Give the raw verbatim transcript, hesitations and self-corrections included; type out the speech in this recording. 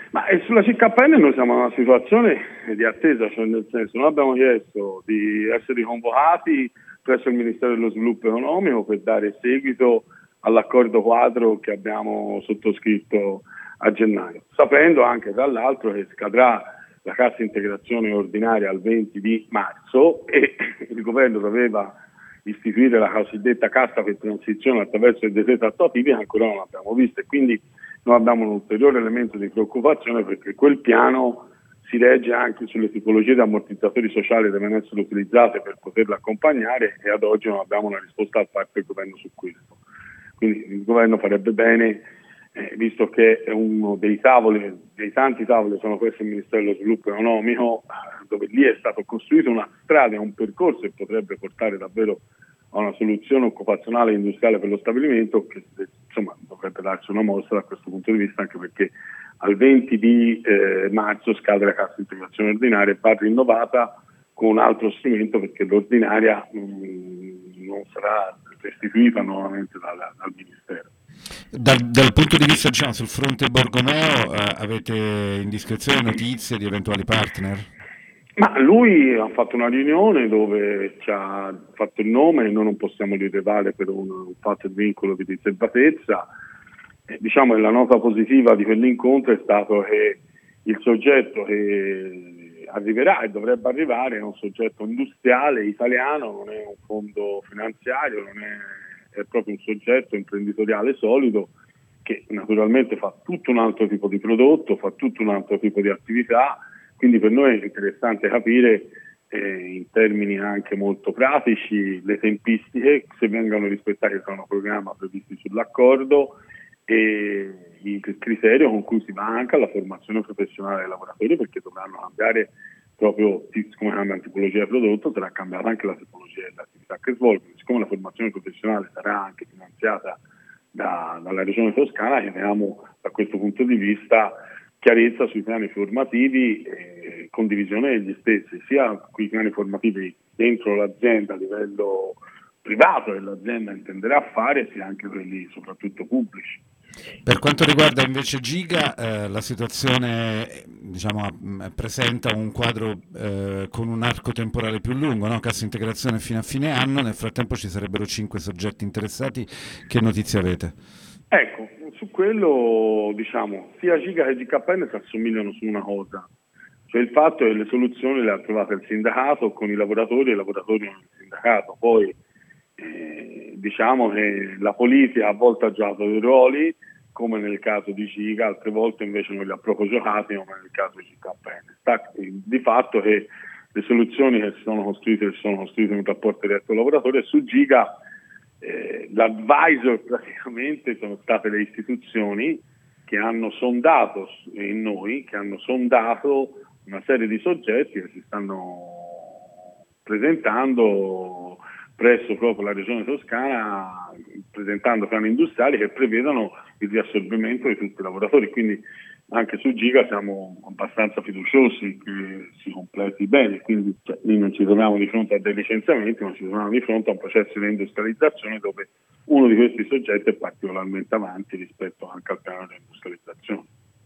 Ma eh, sulla C K N noi siamo in una situazione di attesa, cioè nel senso noi abbiamo chiesto di essere convocati presso il Ministero dello Sviluppo Economico per dare seguito all'accordo quadro che abbiamo sottoscritto a gennaio, sapendo anche tra l'altro che scadrà la cassa integrazione ordinaria al venti di marzo e il governo doveva istituire la cosiddetta cassa per transizione attraverso il decreto attuativo, che ancora non abbiamo visto, e quindi noi abbiamo un ulteriore elemento di preoccupazione perché quel piano si regge anche sulle tipologie di ammortizzatori sociali che devono essere utilizzate per poterla accompagnare e ad oggi non abbiamo una risposta da parte del governo su questo. Quindi il governo farebbe bene, eh, visto che è uno dei tavoli, dei tanti tavoli sono presso il Ministero dello Sviluppo Economico, dove lì è stato costruito una strada, un percorso che potrebbe portare davvero a una soluzione occupazionale e industriale per lo stabilimento, che insomma dovrebbe darci una mossa da questo punto di vista, anche perché al venti di eh, marzo scade la cassa integrazione ordinaria e va rinnovata con un altro strumento, perché l'ordinaria mh, non sarà restituita nuovamente dal, dal Ministero. Dal, dal punto di vista, diciamo, sul fronte Borgomeo, eh, avete indiscrezioni, notizie di eventuali partner? Ma lui ha fatto una riunione dove ci ha fatto il nome e noi non possiamo rilevare per un, un fatto di vincolo di riservatezza. Eh, diciamo che la nota positiva di quell'incontro è stato che il soggetto che arriverà e dovrebbe arrivare è un soggetto industriale italiano, non è un fondo finanziario, non è, è proprio un soggetto imprenditoriale solido che naturalmente fa tutto un altro tipo di prodotto, fa tutto un altro tipo di attività. Quindi per noi è interessante capire eh, in termini anche molto pratici le tempistiche, se vengono rispettate da un programma previsto sull'accordo e il criterio con cui si va anche alla formazione professionale dei lavoratori, perché dovranno cambiare proprio, come cambia la tipologia di prodotto, sarà cambiata anche la tipologia dell'attività che svolgono. Siccome la formazione professionale sarà anche finanziata da, dalla Regione Toscana, chiediamo da questo punto di vista chiarezza sui piani formativi e condivisione degli stessi, sia quei piani formativi dentro l'azienda a livello privato che l'azienda intenderà fare, sia anche quelli soprattutto pubblici. Per quanto riguarda invece Giga, eh, la situazione diciamo, presenta un quadro eh, con un arco temporale più lungo, no? Cassa integrazione fino a fine anno, nel frattempo ci sarebbero cinque soggetti interessati. Che notizie avete? Ecco, su quello diciamo sia Giga che G K N si assomigliano su una cosa, cioè il fatto che le soluzioni le ha trovate il sindacato con i lavoratori e i lavoratori con il sindacato. Poi eh, diciamo che la politica a volte ha giocato dei ruoli, come nel caso di Giga, altre volte invece non li ha proprio giocati, come nel caso di G K N. Sta di fatto che le soluzioni che si sono costruite si sono costruite in un rapporto diretto al lavoratore, e su Giga Eh, l'advisor praticamente sono state le istituzioni che hanno sondato in noi, che hanno sondato una serie di soggetti che si stanno presentando presso proprio la Regione Toscana, presentando piani industriali che prevedono il riassorbimento di tutti i lavoratori. Quindi anche su Giga siamo abbastanza fiduciosi che si completi bene, quindi cioè, noi non ci troviamo di fronte a dei licenziamenti, ma ci troviamo di fronte a un processo di industrializzazione dove uno di questi soggetti è particolarmente avanti rispetto anche al piano di industrializzazione.